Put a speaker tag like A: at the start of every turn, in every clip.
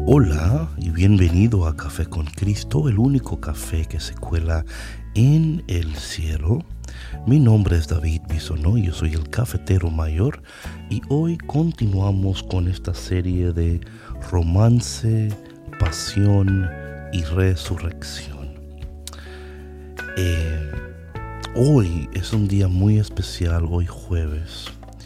A: Hola y bienvenido a Café con Cristo, el único café que se cuela en el cielo. Mi nombre es David Bisonó y yo soy el cafetero mayor y hoy continuamos con esta serie de romance, pasión y resurrección. Hoy es un día muy especial, hoy jueves,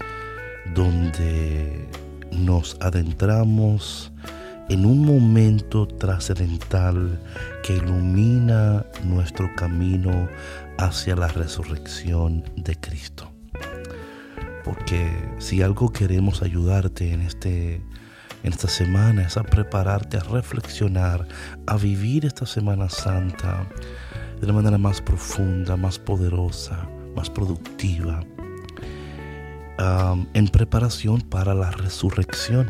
A: donde nos adentramos en un momento trascendental que ilumina nuestro camino hacia la resurrección de Cristo. Porque si algo queremos ayudarte en esta semana es a prepararte, a reflexionar, a vivir esta Semana Santa de la manera más profunda, más poderosa, más productiva, en preparación para la resurrección.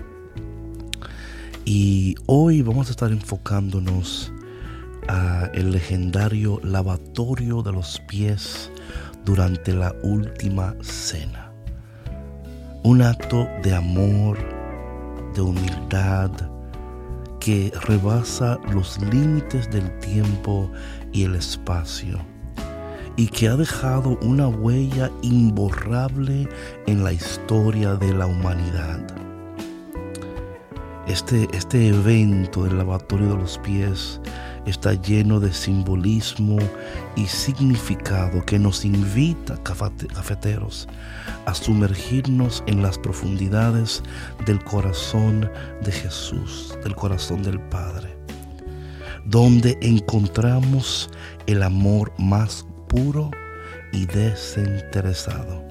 A: Y hoy vamos a estar enfocándonos a el legendario lavatorio de los pies durante la última cena. Un acto de amor, de humildad, que rebasa los límites del tiempo y el espacio y que ha dejado una huella imborrable en la historia de la humanidad. Este evento del lavatorio de los pies está lleno de simbolismo y significado que nos invita, cafeteros, a sumergirnos en las profundidades del corazón de Jesús, del corazón del Padre, donde encontramos el amor más puro y desinteresado.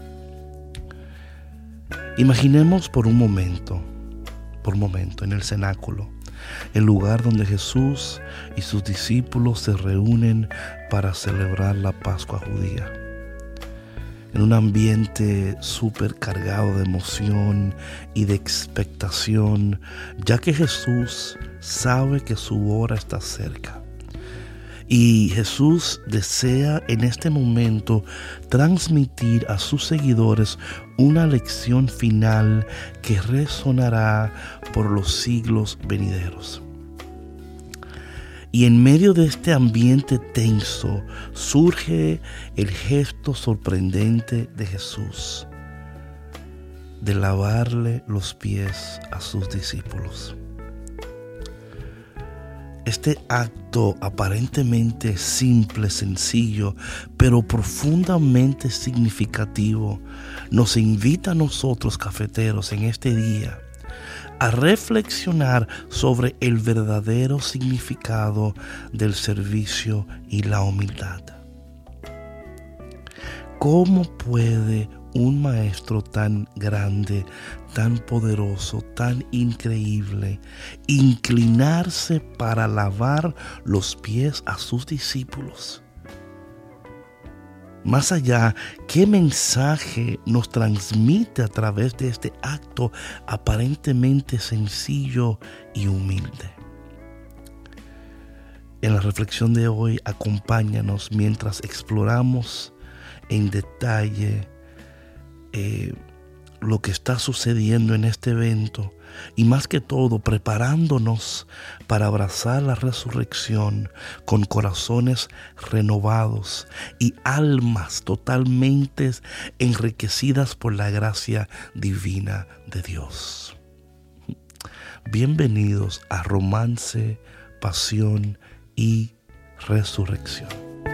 A: Imaginemos por un momento en el cenáculo, el lugar donde Jesús y sus discípulos se reúnen para celebrar la Pascua judía. En un ambiente súper cargado de emoción y de expectación, ya que Jesús sabe que su hora está cerca. Y Jesús desea en este momento transmitir a sus seguidores una lección final que resonará por los siglos venideros. Y en medio de este ambiente tenso surge el gesto sorprendente de Jesús de lavarle los pies a sus discípulos. Este acto aparentemente simple, sencillo, pero profundamente significativo, nos invita a nosotros, cafeteros, en este día a reflexionar sobre el verdadero significado del servicio y la humildad. ¿Cómo puede un maestro tan grande, tan poderoso, tan increíble, inclinarse para lavar los pies a sus discípulos? Más allá, ¿qué mensaje nos transmite a través de este acto aparentemente sencillo y humilde? En la reflexión de hoy, acompáñanos mientras exploramos en detalle lo que está sucediendo en este evento y más que todo preparándonos para abrazar la resurrección con corazones renovados y almas totalmente enriquecidas por la gracia divina de Dios. Bienvenidos a Romance, Pasión y Resurrección.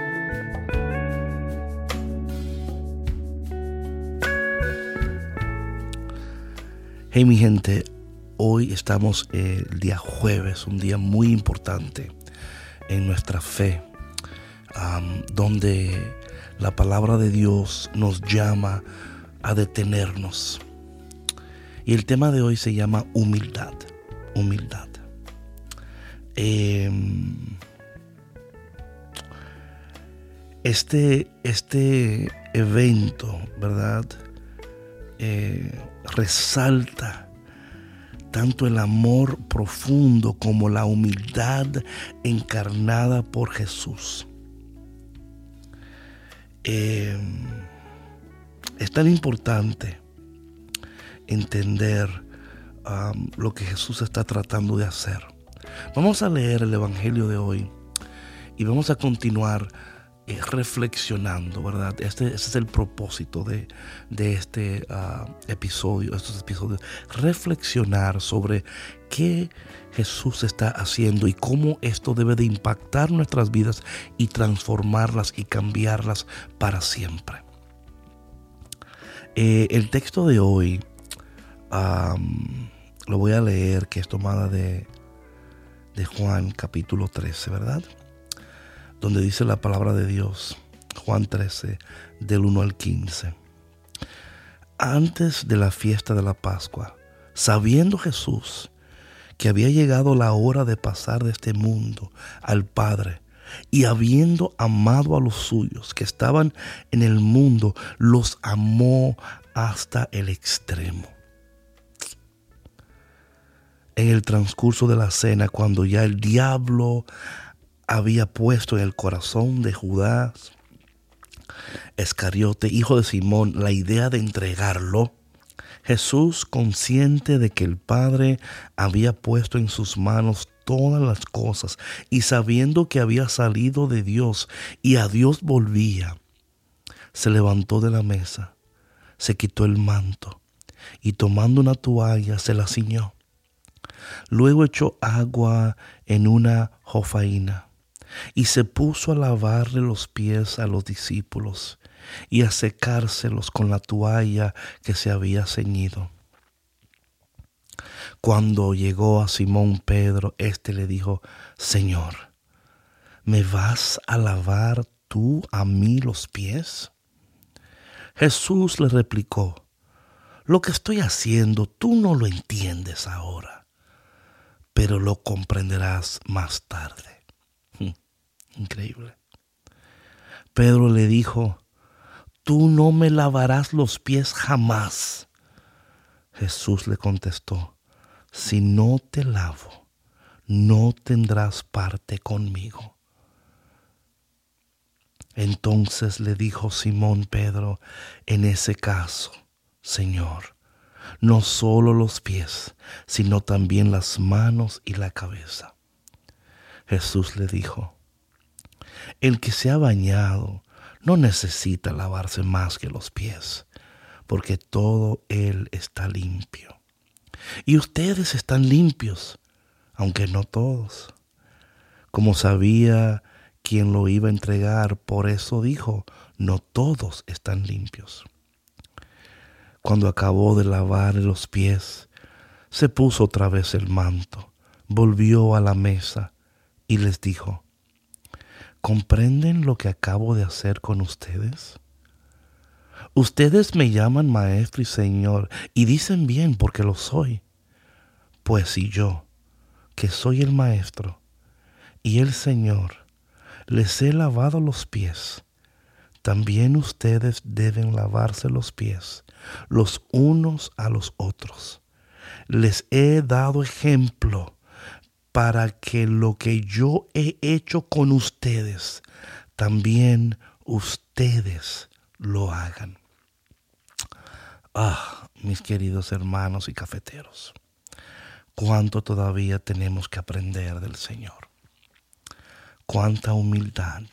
A: Hey mi gente, hoy estamos el día jueves, un día muy importante en nuestra fe, donde la palabra de Dios nos llama a detenernos. Y el tema de hoy se llama humildad. Este evento, ¿verdad? Resalta tanto el amor profundo como la humildad encarnada por Jesús. Es tan importante entender lo que Jesús está tratando de hacer. Vamos a leer el Evangelio de hoy y vamos a continuar reflexionando, ¿verdad? Ese es el propósito de este episodio, estos episodios. Reflexionar sobre qué Jesús está haciendo y cómo esto debe de impactar nuestras vidas y transformarlas y cambiarlas para siempre. El texto de hoy lo voy a leer, que es tomada de Juan capítulo 13, ¿verdad? Donde dice la palabra de Dios, Juan 13, del 1 al 15. Antes de la fiesta de la Pascua, sabiendo Jesús que había llegado la hora de pasar de este mundo al Padre, y habiendo amado a los suyos que estaban en el mundo, los amó hasta el extremo. En el transcurso de la cena, cuando ya el diablo había puesto en el corazón de Judas Iscariote, hijo de Simón, la idea de entregarlo, Jesús, consciente de que el Padre había puesto en sus manos todas las cosas y sabiendo que había salido de Dios y a Dios volvía, se levantó de la mesa, se quitó el manto y tomando una toalla se la ciñó. Luego echó agua en una jofaina y se puso a lavarle los pies a los discípulos y a secárselos con la toalla que se había ceñido. Cuando llegó a Simón Pedro, éste le dijo: Señor, ¿me vas a lavar tú a mí los pies? Jesús le replicó: lo que estoy haciendo tú no lo entiendes ahora, pero lo comprenderás más tarde. Increíble. Pedro le dijo: tú no me lavarás los pies jamás. Jesús le contestó: si no te lavo, no tendrás parte conmigo. Entonces le dijo Simón Pedro: en ese caso, Señor, no solo los pies, sino también las manos y la cabeza. Jesús le dijo: el que se ha bañado no necesita lavarse más que los pies, porque todo él está limpio. Y ustedes están limpios, aunque no todos. Como sabía quién lo iba a entregar, por eso dijo: no todos están limpios. Cuando acabó de lavar los pies, se puso otra vez el manto, volvió a la mesa y les dijo: ¿comprenden lo que acabo de hacer con ustedes? Ustedes me llaman maestro y señor, y dicen bien porque lo soy. Pues si yo, que soy el maestro y el señor, les he lavado los pies, también ustedes deben lavarse los pies los unos a los otros. Les he dado ejemplo para que lo que yo he hecho con ustedes, también ustedes lo hagan. Mis queridos hermanos y cafeteros, cuánto todavía tenemos que aprender del Señor. Cuánta humildad.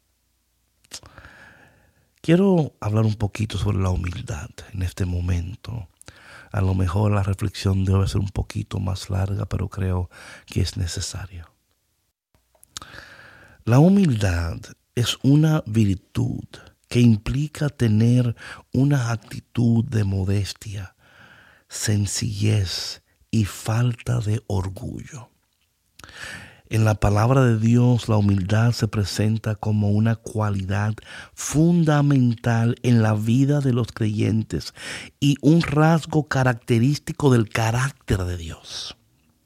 A: Quiero hablar un poquito sobre la humildad en este momento. A lo mejor la reflexión debe ser un poquito más larga, pero creo que es necesario. La humildad es una virtud que implica tener una actitud de modestia, sencillez y falta de orgullo. En la palabra de Dios, la humildad se presenta como una cualidad fundamental en la vida de los creyentes y un rasgo característico del carácter de Dios.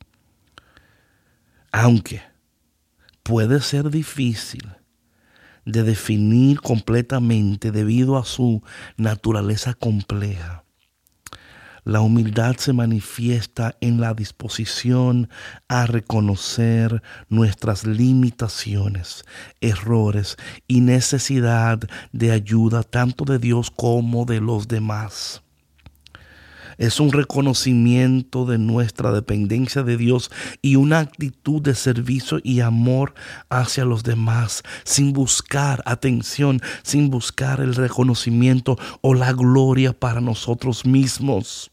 A: Aunque puede ser difícil de definir completamente debido a su naturaleza compleja, la humildad se manifiesta en la disposición a reconocer nuestras limitaciones, errores y necesidad de ayuda tanto de Dios como de los demás. Es un reconocimiento de nuestra dependencia de Dios y una actitud de servicio y amor hacia los demás, sin buscar atención, sin buscar el reconocimiento o la gloria para nosotros mismos.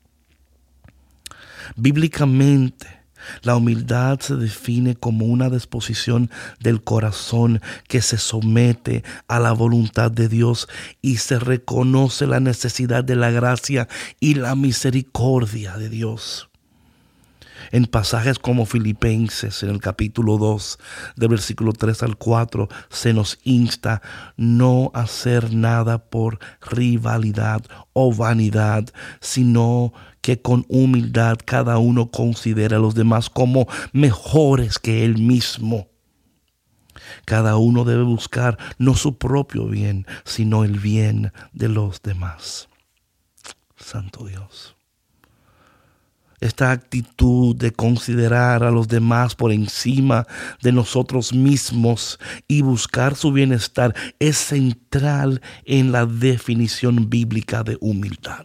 A: Bíblicamente, la humildad se define como una disposición del corazón que se somete a la voluntad de Dios y se reconoce la necesidad de la gracia y la misericordia de Dios. En pasajes como Filipenses, en el capítulo 2, del versículo 3 al 4, se nos insta no hacer nada por rivalidad o vanidad, sino que con humildad cada uno considere a los demás como mejores que él mismo. Cada uno debe buscar no su propio bien, sino el bien de los demás. Santo Dios. Esta actitud de considerar a los demás por encima de nosotros mismos y buscar su bienestar es central en la definición bíblica de humildad.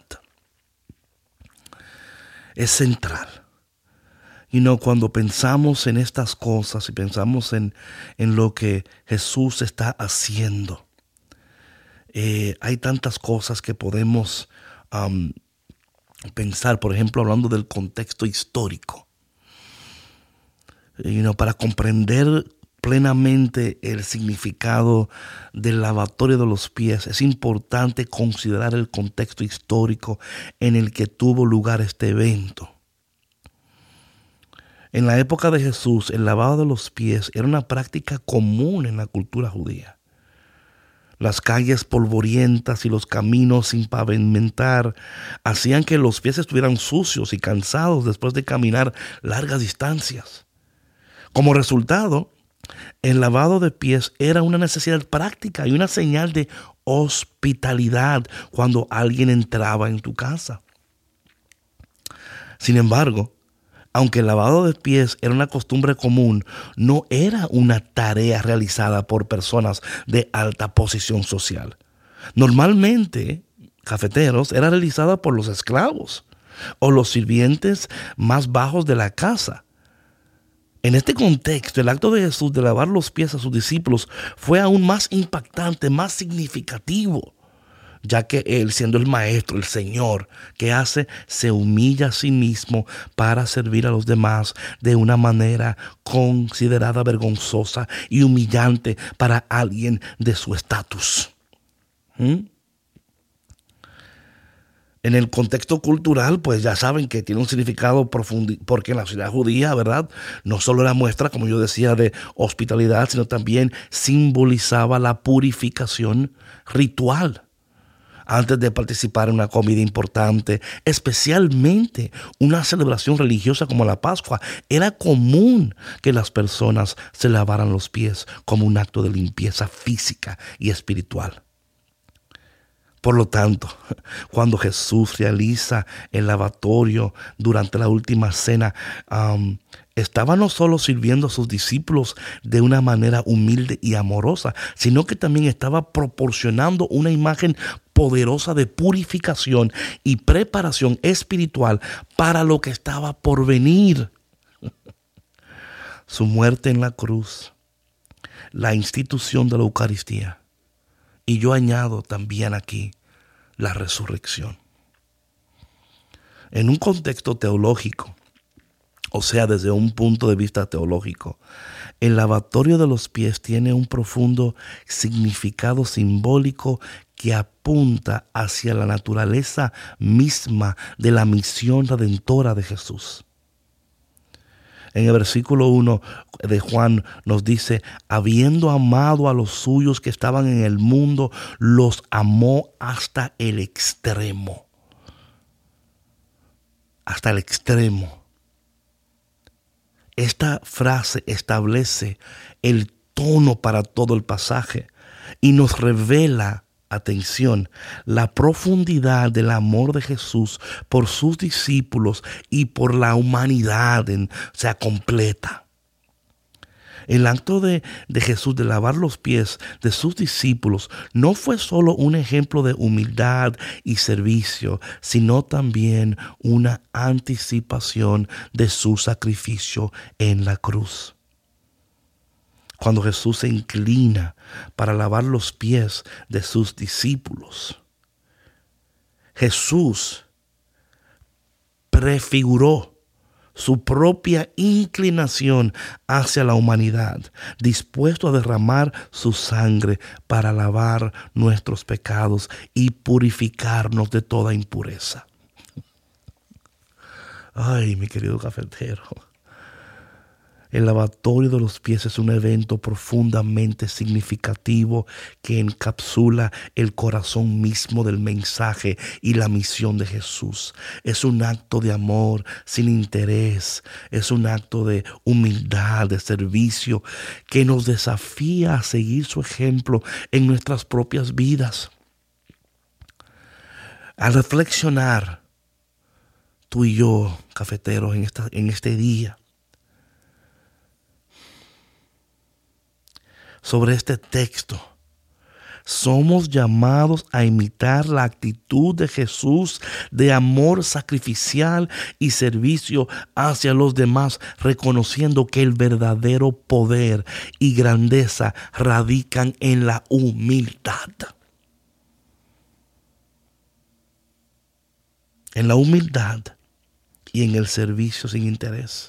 A: Es central. Cuando pensamos en estas cosas y pensamos en lo que Jesús está haciendo, hay tantas cosas que podemos pensar, por ejemplo, hablando del contexto histórico. Para comprender plenamente el significado del lavatorio de los pies, es importante considerar el contexto histórico en el que tuvo lugar este evento. En la época de Jesús, el lavado de los pies era una práctica común en la cultura judía. Las calles polvorientas y los caminos sin pavimentar hacían que los pies estuvieran sucios y cansados después de caminar largas distancias. Como resultado, el lavado de pies era una necesidad práctica y una señal de hospitalidad cuando alguien entraba en tu casa. Sin embargo, aunque el lavado de pies era una costumbre común, no era una tarea realizada por personas de alta posición social. Normalmente, cafeteros era realizada por los esclavos o los sirvientes más bajos de la casa. En este contexto, el acto de Jesús de lavar los pies a sus discípulos fue aún más impactante, más significativo, ya que Él, siendo el Maestro, el Señor, ¿qué hace? Se humilla a sí mismo para servir a los demás de una manera considerada vergonzosa y humillante para alguien de su estatus. En el contexto cultural, pues ya saben que tiene un significado profundo, porque en la sociedad judía, ¿verdad? No solo era muestra, como yo decía, de hospitalidad, sino también simbolizaba la purificación ritual antes de participar en una comida importante, especialmente una celebración religiosa como la Pascua. Era común que las personas se lavaran los pies como un acto de limpieza física y espiritual. Por lo tanto, cuando Jesús realiza el lavatorio durante la última cena, estaba no solo sirviendo a sus discípulos de una manera humilde y amorosa, sino que también estaba proporcionando una imagen poderosa de purificación y preparación espiritual para lo que estaba por venir. Su muerte en la cruz, la institución de la Eucaristía, y yo añado también aquí la resurrección. En un contexto teológico, o sea, desde un punto de vista teológico, el lavatorio de los pies tiene un profundo significado simbólico que apunta hacia la naturaleza misma de la misión redentora de Jesús. En el versículo 1 de Juan nos dice, habiendo amado a los suyos que estaban en el mundo, los amó hasta el extremo. Hasta el extremo. Esta frase establece el tono para todo el pasaje y nos revela, atención, la profundidad del amor de Jesús por sus discípulos y por la humanidad, completa. El acto de Jesús de lavar los pies de sus discípulos no fue solo un ejemplo de humildad y servicio, sino también una anticipación de su sacrificio en la cruz. Cuando Jesús se inclina para lavar los pies de sus discípulos, Jesús prefiguró su propia inclinación hacia la humanidad, dispuesto a derramar su sangre para lavar nuestros pecados y purificarnos de toda impureza. Ay, mi querido cafetero, el lavatorio de los pies es un evento profundamente significativo que encapsula el corazón mismo del mensaje y la misión de Jesús. Es un acto de amor sin interés, es un acto de humildad, de servicio, que nos desafía a seguir su ejemplo en nuestras propias vidas. Al reflexionar, tú y yo, cafeteros, en este día, sobre este texto, somos llamados a imitar la actitud de Jesús de amor sacrificial y servicio hacia los demás, reconociendo que el verdadero poder y grandeza radican en la humildad. En la humildad y en el servicio sin interés.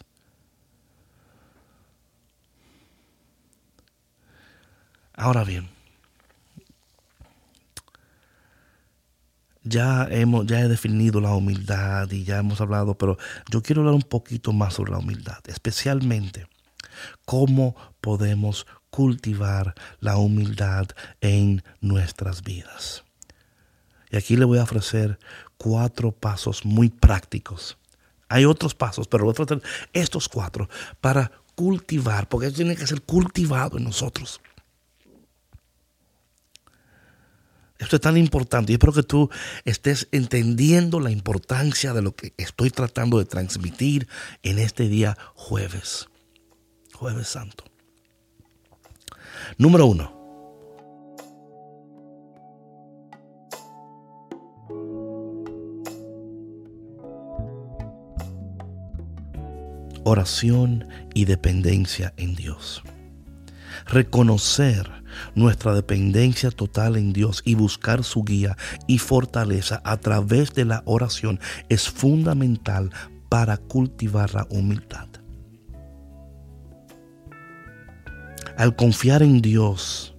A: Ahora bien, ya he definido la humildad y ya hemos hablado, pero yo quiero hablar un poquito más sobre la humildad, especialmente cómo podemos cultivar la humildad en nuestras vidas. Y aquí le voy a ofrecer 4 pasos muy prácticos. Hay otros pasos, pero voy a ofrecer estos 4 para cultivar, porque eso tiene que ser cultivado en nosotros. Esto es tan importante. Yo espero que tú estés entendiendo la importancia de lo que estoy tratando de transmitir en este día jueves santo. Número 1. Oración y dependencia en Dios. Reconocer nuestra dependencia total en Dios y buscar su guía y fortaleza a través de la oración es fundamental para cultivar la humildad. Al confiar en Dios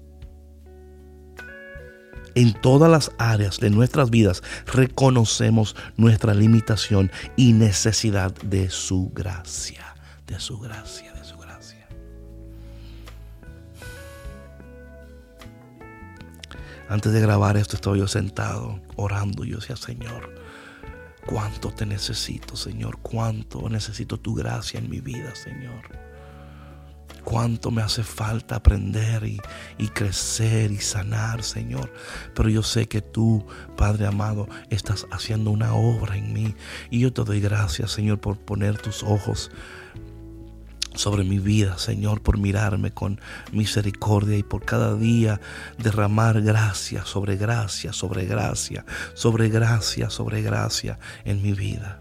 A: en todas las áreas de nuestras vidas, reconocemos nuestra limitación y necesidad de su gracia, de su gracia. Antes de grabar esto estaba yo sentado orando. Yo decía, Señor, cuánto te necesito, Señor. Cuánto necesito tu gracia en mi vida, Señor. Cuánto me hace falta aprender y crecer y sanar, Señor. Pero yo sé que tú, Padre amado, estás haciendo una obra en mí. Y yo te doy gracias, Señor, por poner tus ojos sobre mi vida, Señor, por mirarme con misericordia y por cada día derramar gracia sobre gracia, sobre gracia, sobre gracia, sobre gracia en mi vida.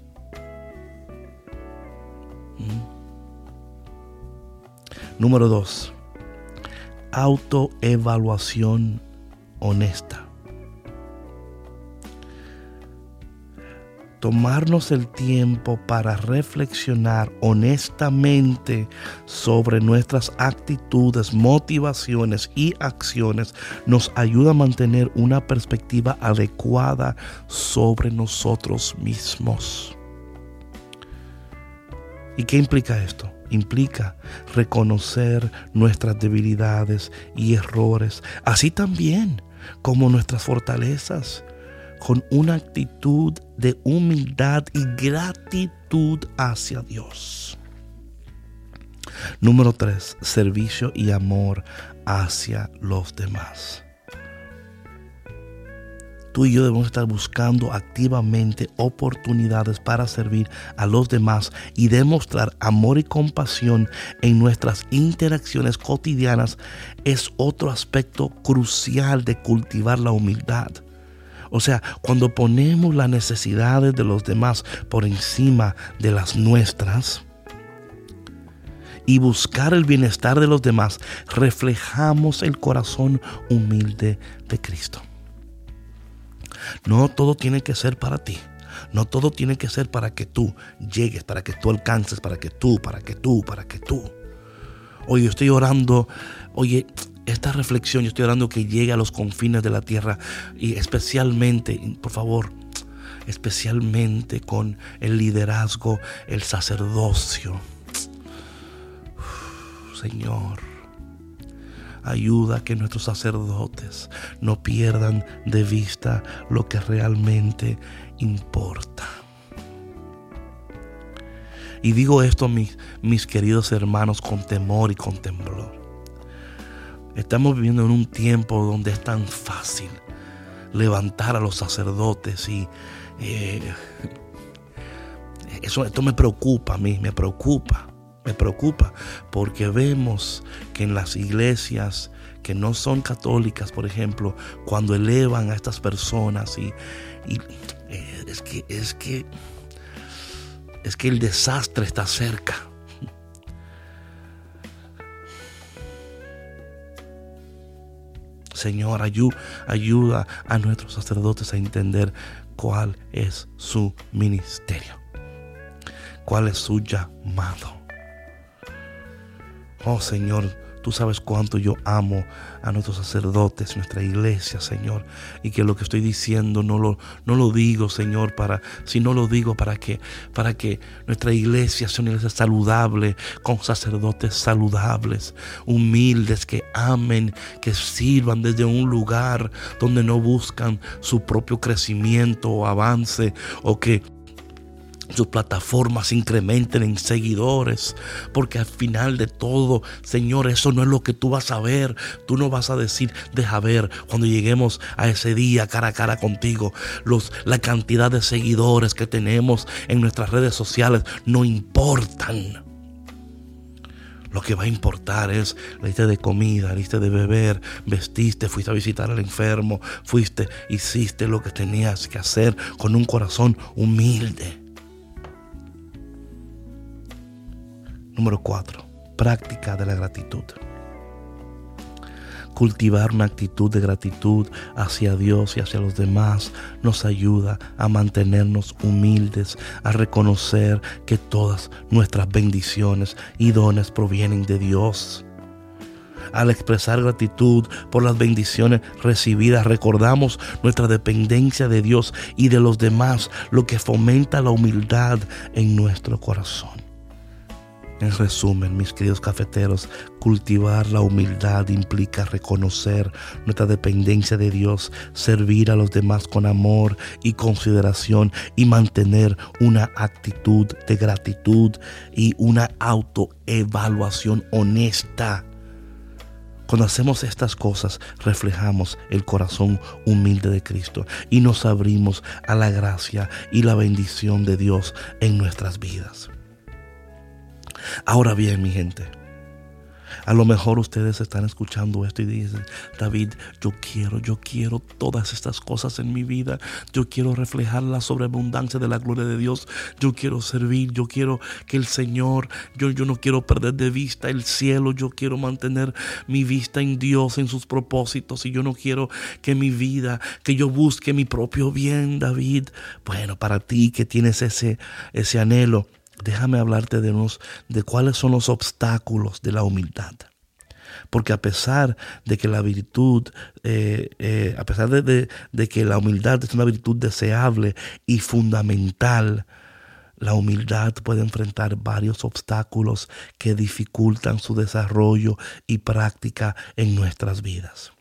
A: Número 2. Autoevaluación honesta. Tomarnos el tiempo para reflexionar honestamente sobre nuestras actitudes, motivaciones y acciones nos ayuda a mantener una perspectiva adecuada sobre nosotros mismos. ¿Y qué implica esto? Implica reconocer nuestras debilidades y errores, así también como nuestras fortalezas, con una actitud de humildad y gratitud hacia Dios. Número 3, servicio y amor hacia los demás. Tú y yo debemos estar buscando activamente oportunidades para servir a los demás y demostrar amor y compasión en nuestras interacciones cotidianas. Es otro aspecto crucial de cultivar la humildad. O sea, cuando ponemos las necesidades de los demás por encima de las nuestras y buscar el bienestar de los demás, reflejamos el corazón humilde de Cristo. No todo tiene que ser para ti. No todo tiene que ser para que tú llegues, para que tú alcances, para que tú. Hoy estoy orando, esta reflexión yo estoy orando que llegue a los confines de la tierra y especialmente, por favor, especialmente con el liderazgo, el sacerdocio. Señor, ayuda a que nuestros sacerdotes no pierdan de vista lo que realmente importa. Y digo esto, mis queridos hermanos, con temor y con temblor. Estamos viviendo en un tiempo donde es tan fácil levantar a los sacerdotes y esto me preocupa a mí, me preocupa porque vemos que en las iglesias que no son católicas, por ejemplo, cuando elevan a estas personas es que el desastre está cerca. Señor, ayuda a nuestros sacerdotes a entender cuál es su ministerio, cuál es su llamado. Oh Señor, tú sabes cuánto yo amo a nuestros sacerdotes, nuestra iglesia, Señor, y que lo que estoy diciendo no lo digo, Señor, sino lo digo para que nuestra iglesia sea una iglesia saludable, con sacerdotes saludables, humildes, que amen, que sirvan desde un lugar donde no buscan su propio crecimiento o avance, o que sus plataformas incrementen en seguidores, porque al final de todo, Señor, eso no es lo que tú vas a ver. Tú no vas a decir, deja ver, cuando lleguemos a ese día cara a cara contigo, la cantidad de seguidores que tenemos en nuestras redes sociales no importan. Lo que va a importar es: le diste de comida, le diste de beber, vestiste, fuiste a visitar al enfermo, hiciste lo que tenías que hacer con un corazón humilde. Número 4, práctica de la gratitud. Cultivar una actitud de gratitud hacia Dios y hacia los demás nos ayuda a mantenernos humildes, a reconocer que todas nuestras bendiciones y dones provienen de Dios. Al expresar gratitud por las bendiciones recibidas, recordamos nuestra dependencia de Dios y de los demás, lo que fomenta la humildad en nuestro corazón. En resumen, mis queridos cafeteros, cultivar la humildad implica reconocer nuestra dependencia de Dios, servir a los demás con amor y consideración y mantener una actitud de gratitud y una autoevaluación honesta. Cuando hacemos estas cosas, reflejamos el corazón humilde de Cristo y nos abrimos a la gracia y la bendición de Dios en nuestras vidas. Ahora bien, mi gente, a lo mejor ustedes están escuchando esto y dicen: David, yo quiero todas estas cosas en mi vida. Yo quiero reflejar la sobreabundancia de la gloria de Dios. Yo quiero servir, yo quiero que el Señor, yo no quiero perder de vista el cielo. Yo quiero mantener mi vista en Dios, en sus propósitos. Y yo no quiero que mi vida, que yo busque mi propio bien, David. Bueno, para ti que tienes ese anhelo, déjame hablarte de cuáles son los obstáculos de la humildad. Porque a pesar de que la virtud, a pesar de que la humildad es una virtud deseable y fundamental, la humildad puede enfrentar varios obstáculos que dificultan su desarrollo y práctica en nuestras vidas.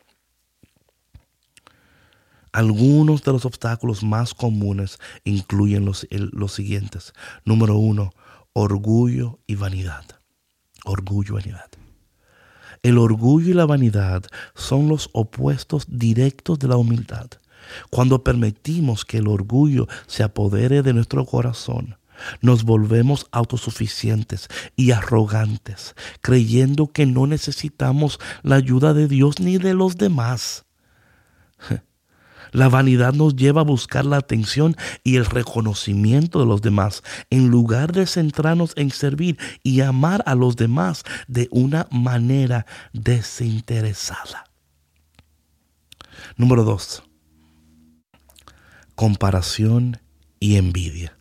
A: Algunos de los obstáculos más comunes incluyen los siguientes. Número 1, orgullo y vanidad. Orgullo y vanidad. El orgullo y la vanidad son los opuestos directos de la humildad. Cuando permitimos que el orgullo se apodere de nuestro corazón, nos volvemos autosuficientes y arrogantes, creyendo que no necesitamos la ayuda de Dios ni de los demás. La vanidad nos lleva a buscar la atención y el reconocimiento de los demás, en lugar de centrarnos en servir y amar a los demás de una manera desinteresada. Número 2. Comparación y envidia.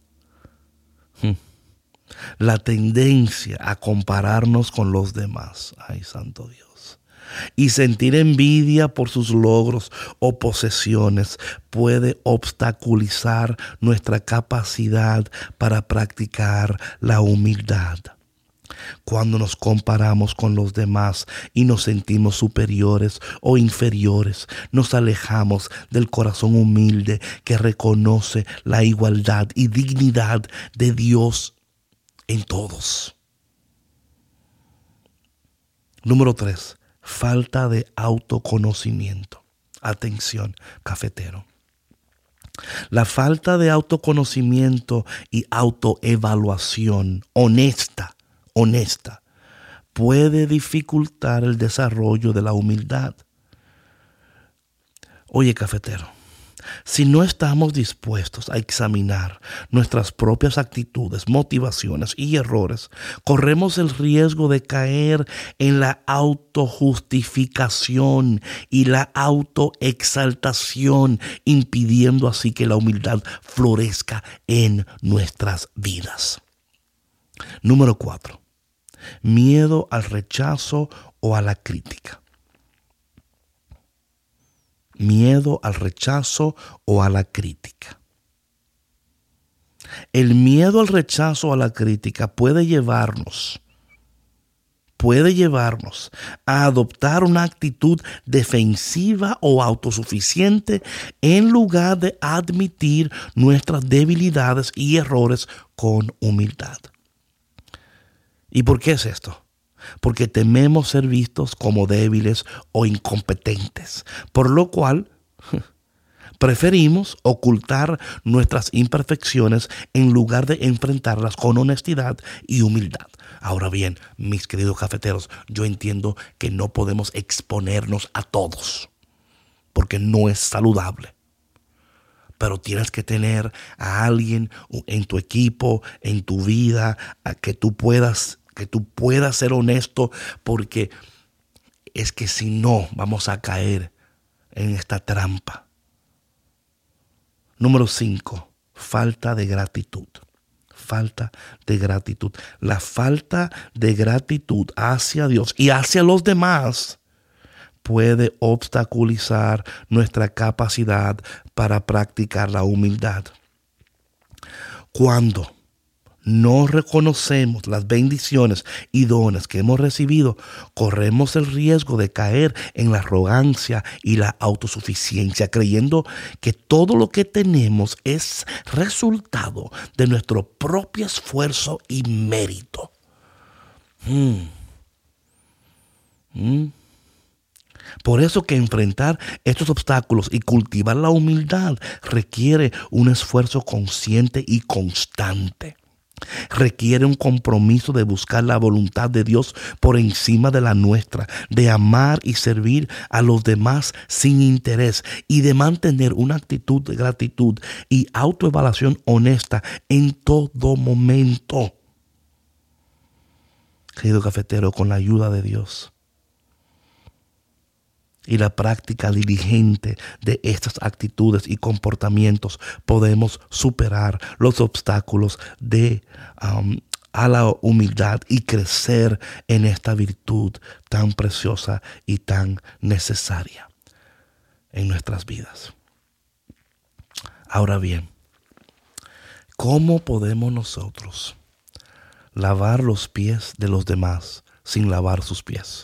A: La tendencia a compararnos con los demás. Ay, santo Dios. Y sentir envidia por sus logros o posesiones puede obstaculizar nuestra capacidad para practicar la humildad. Cuando nos comparamos con los demás y nos sentimos superiores o inferiores, nos alejamos del corazón humilde que reconoce la igualdad y dignidad de Dios en todos. Número 3. Falta de autoconocimiento. Atención, cafetero. La falta de autoconocimiento y autoevaluación honesta puede dificultar el desarrollo de la humildad. Oye, cafetero, si no estamos dispuestos a examinar nuestras propias actitudes, motivaciones y errores, corremos el riesgo de caer en la autojustificación y la autoexaltación, impidiendo así que la humildad florezca en nuestras vidas. Número 4. Miedo al rechazo o a la crítica. Miedo al rechazo o a la crítica. El miedo al rechazo o a la crítica puede llevarnos a adoptar una actitud defensiva o autosuficiente en lugar de admitir nuestras debilidades y errores con humildad. ¿Y por qué es esto? Porque tememos ser vistos como débiles o incompetentes, por lo cual preferimos ocultar nuestras imperfecciones en lugar de enfrentarlas con honestidad y humildad. Ahora bien, mis queridos cafeteros, yo entiendo que no podemos exponernos a todos, porque no es saludable. Pero tienes que tener a alguien en tu equipo, en tu vida, a que tú puedas ser honesto, porque es que si no, vamos a caer en esta trampa. Número 5, falta de gratitud. Falta de gratitud. La falta de gratitud hacia Dios y hacia los demás puede obstaculizar nuestra capacidad para practicar la humildad. Cuando no reconocemos las bendiciones y dones que hemos recibido, corremos el riesgo de caer en la arrogancia y la autosuficiencia, creyendo que todo lo que tenemos es resultado de nuestro propio esfuerzo y mérito. Por eso que enfrentar estos obstáculos y cultivar la humildad requiere un esfuerzo consciente y constante. Requiere un compromiso de buscar la voluntad de Dios por encima de la nuestra, de amar y servir a los demás sin interés y de mantener una actitud de gratitud y autoevaluación honesta en todo momento. Querido cafetero, con la ayuda de Dios y la práctica diligente de estas actitudes y comportamientos, podemos superar los obstáculos a la humildad y crecer en esta virtud tan preciosa y tan necesaria en nuestras vidas. Ahora bien, ¿cómo podemos nosotros lavar los pies de los demás sin lavar sus pies?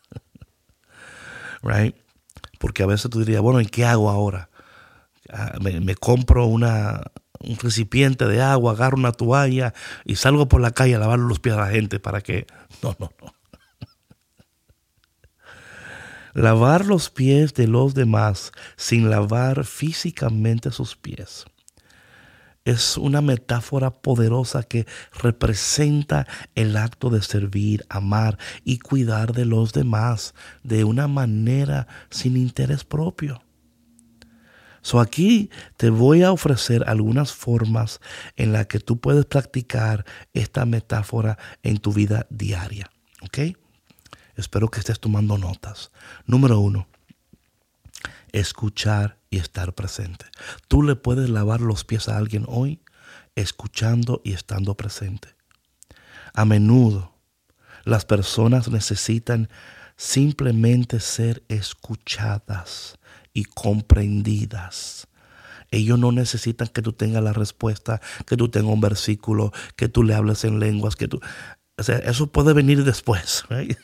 A: Right? Porque a veces tú dirías, bueno, ¿y qué hago ahora? Me compro un recipiente de agua, agarro una toalla y salgo por la calle a lavar los pies a la gente para que... No. Lavar los pies de los demás sin lavar físicamente sus pies es una metáfora poderosa que representa el acto de servir, amar y cuidar de los demás de una manera sin interés propio. Aquí te voy a ofrecer algunas formas en las que tú puedes practicar esta metáfora en tu vida diaria. ¿Ok? Espero que estés tomando notas. Número 1. Escuchar y estar presente. Tú le puedes lavar los pies a alguien hoy escuchando y estando presente. A menudo las personas necesitan simplemente ser escuchadas y comprendidas. Ellos no necesitan que tú tengas la respuesta, que tú tengas un versículo, que tú le hables en lenguas, eso puede venir después, right?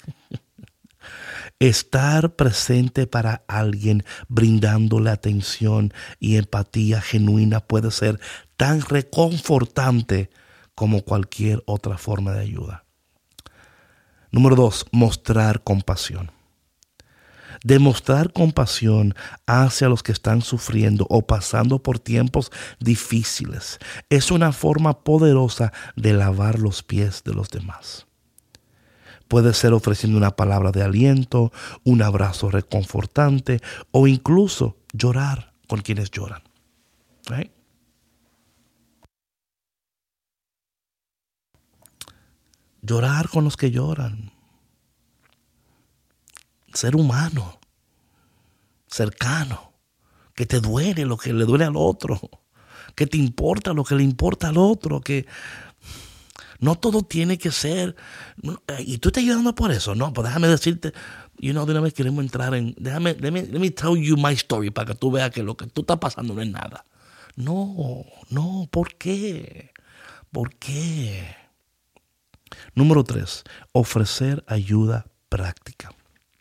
A: Estar presente para alguien, brindándole atención y empatía genuina puede ser tan reconfortante como cualquier otra forma de ayuda. Número 2, mostrar compasión. Demostrar compasión hacia los que están sufriendo o pasando por tiempos difíciles es una forma poderosa de lavar los pies de los demás. Puede ser ofreciendo una palabra de aliento, un abrazo reconfortante o incluso llorar con quienes lloran. ¿Right? Llorar con los que lloran. Ser humano, cercano, que te duele lo que le duele al otro, que te importa lo que le importa al otro, que no todo tiene que ser, y tú estás ayudando por eso. No, pues déjame decirte, de una vez queremos entrar en, let me tell you my story para que tú veas que lo que tú estás pasando no es nada. No, ¿por qué? ¿Por qué? Número 3, ofrecer ayuda práctica.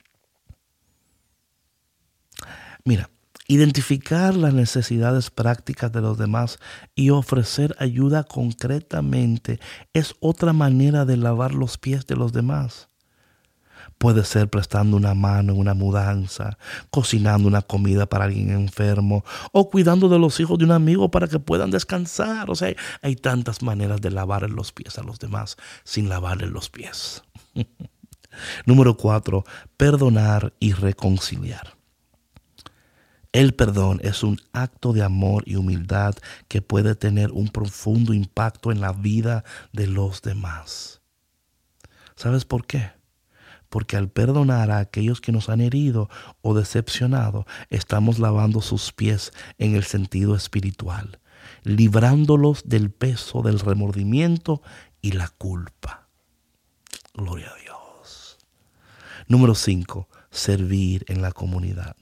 A: Mira, identificar las necesidades prácticas de los demás y ofrecer ayuda concretamente es otra manera de lavar los pies de los demás. Puede ser prestando una mano en una mudanza, cocinando una comida para alguien enfermo o cuidando de los hijos de un amigo para que puedan descansar. Hay tantas maneras de lavar los pies a los demás sin lavarles los pies. Número 4, perdonar y reconciliar. El perdón es un acto de amor y humildad que puede tener un profundo impacto en la vida de los demás. ¿Sabes por qué? Porque al perdonar a aquellos que nos han herido o decepcionado, estamos lavando sus pies en el sentido espiritual, librándolos del peso del remordimiento y la culpa. Gloria a Dios. Número 5, servir en la comunidad.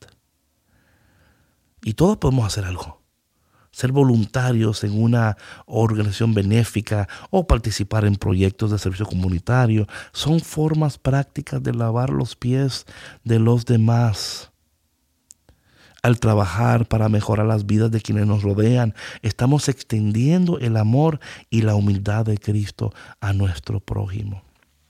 A: Y todos podemos hacer algo. Ser voluntarios en una organización benéfica o participar en proyectos de servicio comunitario son formas prácticas de lavar los pies de los demás. Al trabajar para mejorar las vidas de quienes nos rodean, estamos extendiendo el amor y la humildad de Cristo a nuestro prójimo.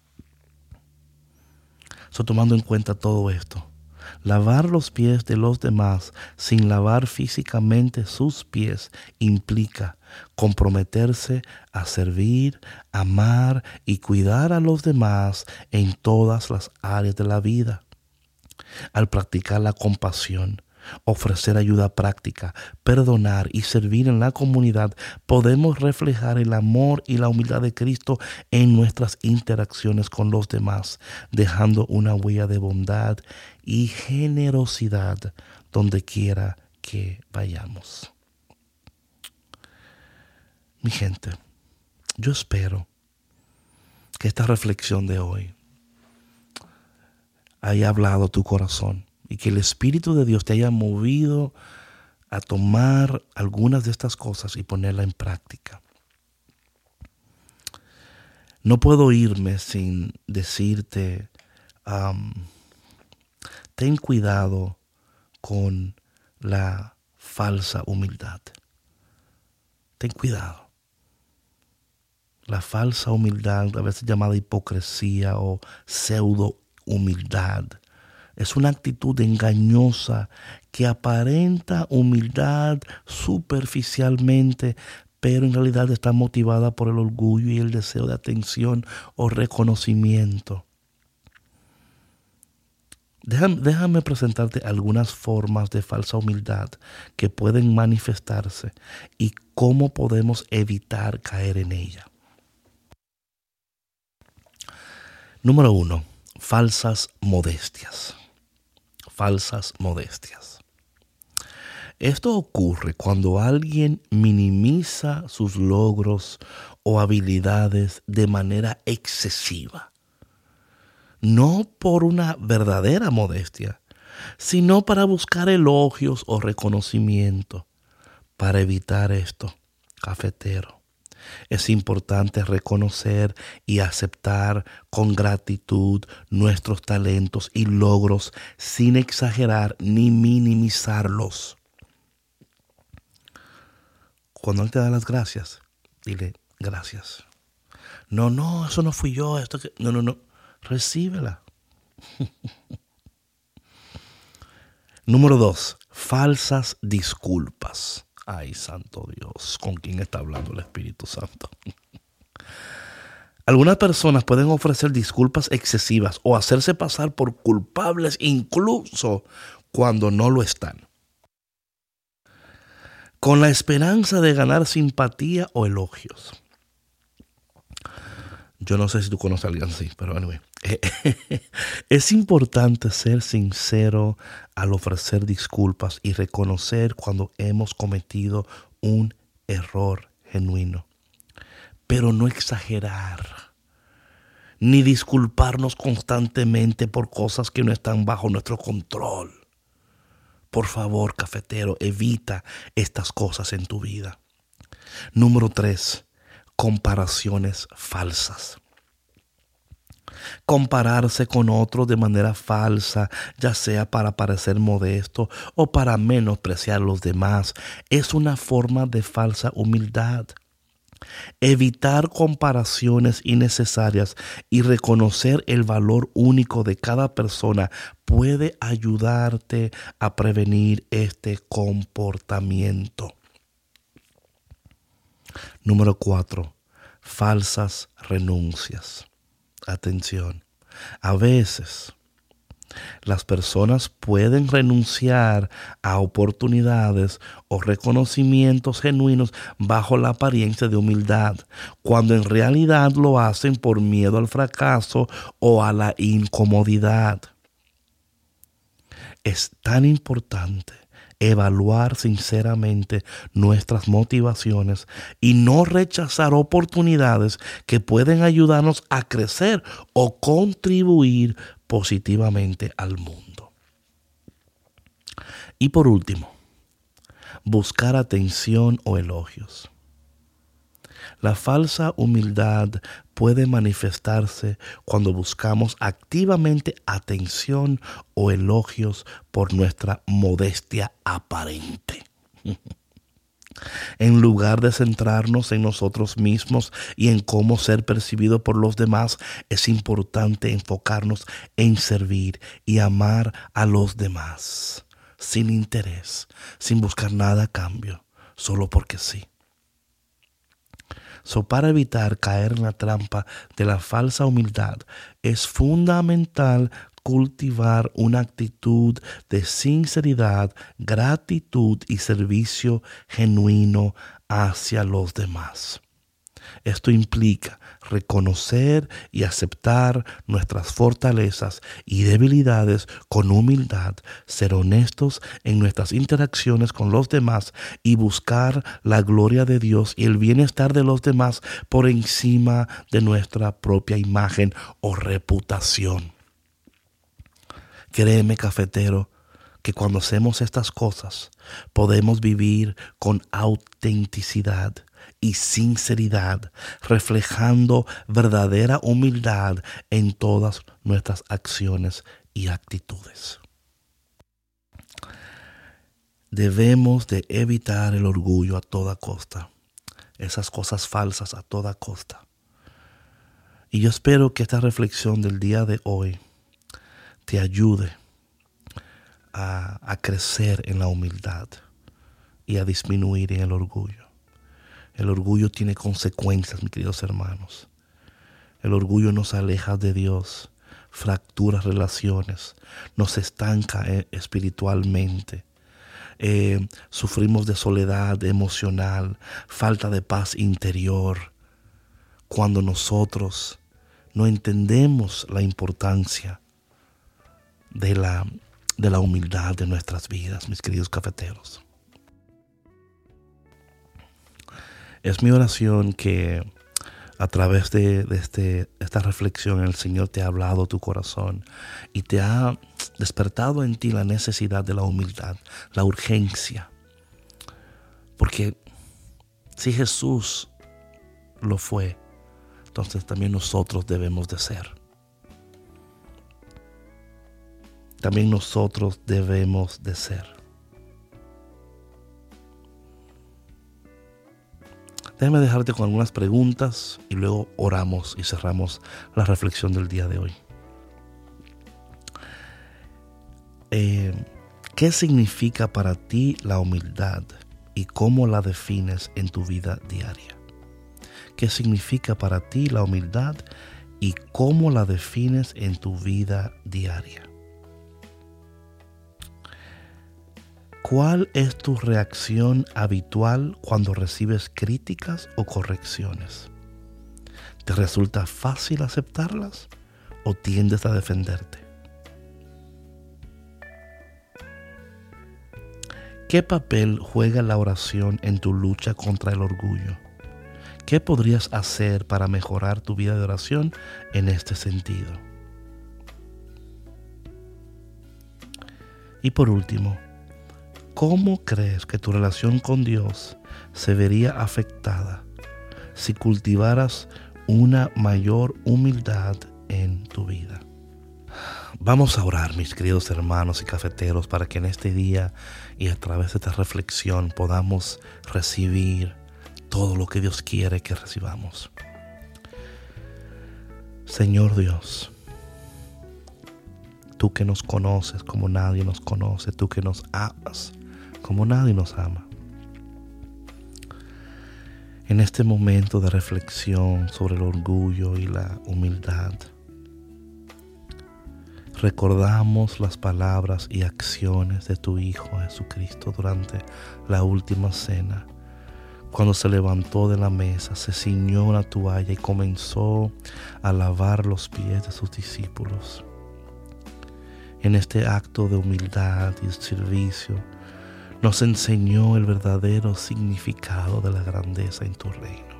A: Tomando en cuenta todo esto, lavar los pies de los demás sin lavar físicamente sus pies implica comprometerse a servir, amar y cuidar a los demás en todas las áreas de la vida. Al practicar la compasión, ofrecer ayuda práctica, perdonar y servir en la comunidad, podemos reflejar el amor y la humildad de Cristo en nuestras interacciones con los demás, dejando una huella de bondad y generosidad donde quiera que vayamos. Mi gente, yo espero que esta reflexión de hoy haya hablado tu corazón y que el Espíritu de Dios te haya movido a tomar algunas de estas cosas y ponerla en práctica. No puedo irme sin decirte, ten cuidado con la falsa humildad. Ten cuidado. La falsa humildad, a veces llamada hipocresía o pseudo humildad, Es una actitud engañosa que aparenta humildad superficialmente, pero en realidad está motivada por el orgullo y el deseo de atención o reconocimiento. Déjame presentarte algunas formas de falsa humildad que pueden manifestarse y cómo podemos evitar caer en ella. Número 1. Falsas modestias. Falsas modestias. Esto ocurre cuando alguien minimiza sus logros o habilidades de manera excesiva. No por una verdadera modestia, sino para buscar elogios o reconocimiento. Para evitar esto, cafetero, es importante reconocer y aceptar con gratitud nuestros talentos y logros sin exagerar ni minimizarlos. Cuando él te da las gracias, dile gracias. No, eso no fui yo. No. Recíbela. Número 2. Falsas disculpas. Ay, santo Dios, ¿con quién está hablando el Espíritu Santo? Algunas personas pueden ofrecer disculpas excesivas o hacerse pasar por culpables incluso cuando no lo están, con la esperanza de ganar simpatía o elogios. Yo no sé si tú conoces a alguien así, pero anyway. Es importante ser sincero al ofrecer disculpas y reconocer cuando hemos cometido un error genuino. Pero no exagerar, ni disculparnos constantemente por cosas que no están bajo nuestro control. Por favor, cafetero, evita estas cosas en tu vida. Número 3. Comparaciones falsas. Compararse con otros de manera falsa, ya sea para parecer modesto o para menospreciar a los demás, es una forma de falsa humildad. Evitar comparaciones innecesarias y reconocer el valor único de cada persona puede ayudarte a prevenir este comportamiento. Número 4. Falsas renuncias. Atención. A veces las personas pueden renunciar a oportunidades o reconocimientos genuinos bajo la apariencia de humildad, cuando en realidad lo hacen por miedo al fracaso o a la incomodidad. Es tan importante evaluar sinceramente nuestras motivaciones y no rechazar oportunidades que pueden ayudarnos a crecer o contribuir positivamente al mundo. Y por último, buscar atención o elogios. La falsa humildad puede manifestarse cuando buscamos activamente atención o elogios por nuestra modestia aparente. En lugar de centrarnos en nosotros mismos y en cómo ser percibido por los demás, es importante enfocarnos en servir y amar a los demás, sin interés, sin buscar nada a cambio, solo porque sí. Para evitar caer en la trampa de la falsa humildad, es fundamental cultivar una actitud de sinceridad, gratitud y servicio genuino hacia los demás. Esto implica reconocer y aceptar nuestras fortalezas y debilidades con humildad, ser honestos en nuestras interacciones con los demás y buscar la gloria de Dios y el bienestar de los demás por encima de nuestra propia imagen o reputación. Créeme, cafetero, que cuando hacemos estas cosas podemos vivir con autenticidad y sinceridad, reflejando verdadera humildad en todas nuestras acciones y actitudes. Debemos de evitar el orgullo a toda costa, esas cosas falsas a toda costa. Y yo espero que esta reflexión del día de hoy te ayude a crecer en la humildad y a disminuir en el orgullo. El orgullo tiene consecuencias, mis queridos hermanos. El orgullo nos aleja de Dios, fractura relaciones, nos estanca espiritualmente. Sufrimos de soledad emocional, falta de paz interior, cuando nosotros no entendemos la importancia de la humildad de nuestras vidas, mis queridos cafeteros. Es mi oración que a través de esta reflexión el Señor te ha hablado a tu corazón y te ha despertado en ti la necesidad de la humildad, la urgencia. Porque si Jesús lo fue, entonces también nosotros debemos de ser. También nosotros debemos de ser. Déjame dejarte con algunas preguntas y luego oramos y cerramos la reflexión del día de hoy. ¿Qué significa para ti la humildad y cómo la defines en tu vida diaria? ¿Qué significa para ti la humildad y cómo la defines en tu vida diaria? ¿Cuál es tu reacción habitual cuando recibes críticas o correcciones? ¿Te resulta fácil aceptarlas o tiendes a defenderte? ¿Qué papel juega la oración en tu lucha contra el orgullo? ¿Qué podrías hacer para mejorar tu vida de oración en este sentido? Y por último, ¿cómo crees que tu relación con Dios se vería afectada si cultivaras una mayor humildad en tu vida? Vamos a orar, mis queridos hermanos y cafeteros, para que en este día y a través de esta reflexión podamos recibir todo lo que Dios quiere que recibamos. Señor Dios, tú que nos conoces como nadie nos conoce, tú que nos amas como nadie nos ama. En este momento de reflexión sobre el orgullo y la humildad, recordamos las palabras y acciones de tu Hijo Jesucristo durante la última cena, cuando se levantó de la mesa, se ciñó una toalla y comenzó a lavar los pies de sus discípulos. En este acto de humildad y servicio, nos enseñó el verdadero significado de la grandeza en tu reino.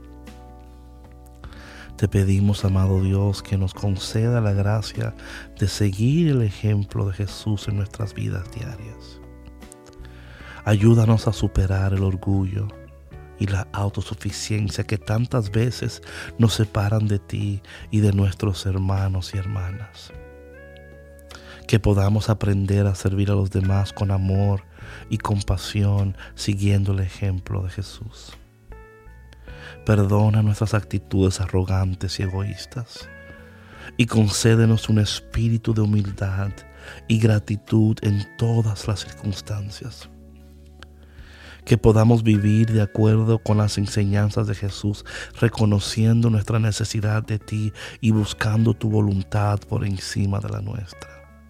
A: Te pedimos, amado Dios, que nos conceda la gracia de seguir el ejemplo de Jesús en nuestras vidas diarias. Ayúdanos a superar el orgullo y la autosuficiencia que tantas veces nos separan de ti y de nuestros hermanos y hermanas. Que podamos aprender a servir a los demás con amor y compasión, siguiendo el ejemplo de Jesús. Perdona nuestras actitudes arrogantes y egoístas y concédenos un espíritu de humildad y gratitud en todas las circunstancias. Que podamos vivir de acuerdo con las enseñanzas de Jesús, reconociendo nuestra necesidad de ti y buscando tu voluntad por encima de la nuestra.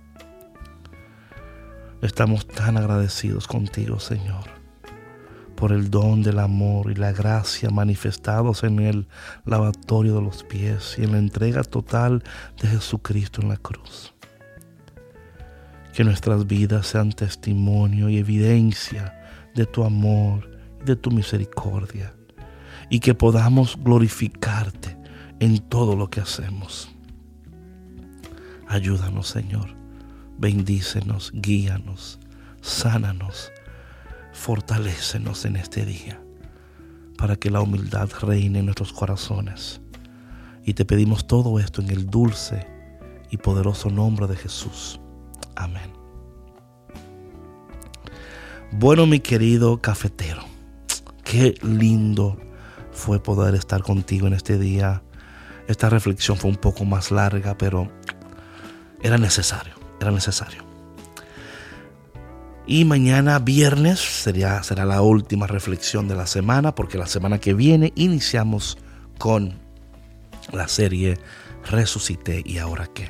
A: Estamos tan agradecidos contigo, Señor, por el don del amor y la gracia manifestados en el lavatorio de los pies y en la entrega total de Jesucristo en la cruz. Que nuestras vidas sean testimonio y evidencia de tu amor y de tu misericordia, y que podamos glorificarte en todo lo que hacemos. Ayúdanos, Señor. Bendícenos, guíanos, sánanos, fortalécenos en este día, para que la humildad reine en nuestros corazones. Y te pedimos todo esto en el dulce y poderoso nombre de Jesús. Amén. Bueno, mi querido cafetero, qué lindo fue poder estar contigo en este día. Esta reflexión fue un poco más larga, pero era necesario. Y mañana viernes será la última reflexión de la semana, porque la semana que viene iniciamos con la serie Resucité y ahora qué.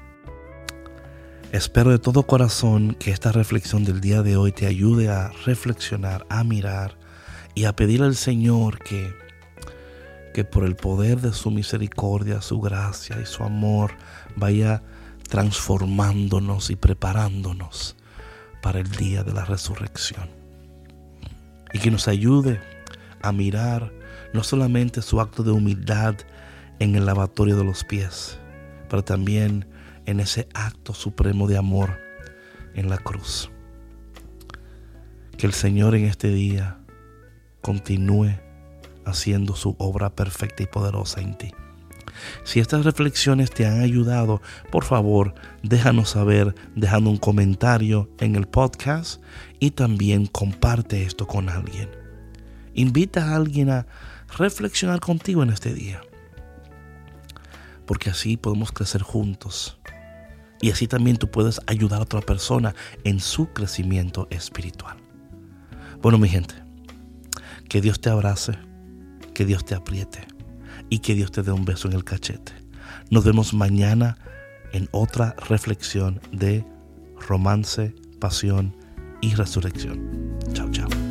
A: Espero de todo corazón que esta reflexión del día de hoy te ayude a reflexionar, a mirar y a pedirle al Señor que por el poder de su misericordia, su gracia y su amor vaya transformándonos y preparándonos para el día de la resurrección. Y que nos ayude a mirar no solamente su acto de humildad en el lavatorio de los pies, pero también en ese acto supremo de amor en la cruz. Que el Señor en este día continúe haciendo su obra perfecta y poderosa en ti. Si estas reflexiones te han ayudado, por favor, déjanos saber dejando un comentario en el podcast y también comparte esto con alguien. Invita a alguien a reflexionar contigo en este día, porque así podemos crecer juntos y así también tú puedes ayudar a otra persona en su crecimiento espiritual. Bueno, mi gente, que Dios te abrace, que Dios te apriete y que Dios te dé un beso en el cachete. Nos vemos mañana en otra reflexión de romance, pasión y resurrección. Chao, chao.